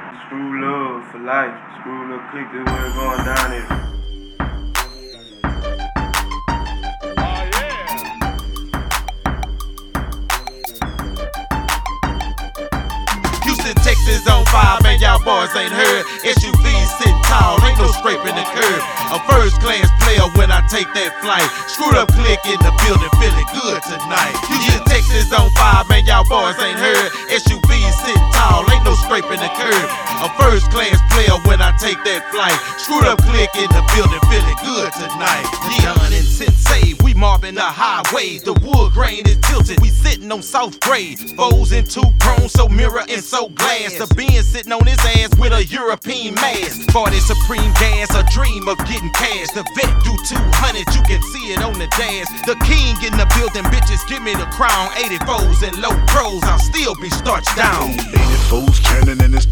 Screw love for life. Screw love click, this way going down here. Houston, Texas on fire, man, y'all boys ain't heard. SUVs sitting tall, ain't no scraping the curb. A first class player when I take that flight. Screwed up click in the building, feeling good tonight. Houston, Texas on fire, man, y'all boys ain't heard. SUVs sitting tall, ain't no scraping the curb. A first class player when I take that flight. Screwed up click in the building, feeling good tonight. Young and Sensei, we mobbing the highway. The wood grain is tilted, we sitting on soft grade. Foes in two chrome, so mirror and so glass. The Benz sitting on his ass with a European mask. 40 Supreme gas, a dream of getting cash. The vet do 200, you can see it on the dash. The king in the building, bitches, give me the crown. 84s and low pros, I'll still be starched down. 84s turning in this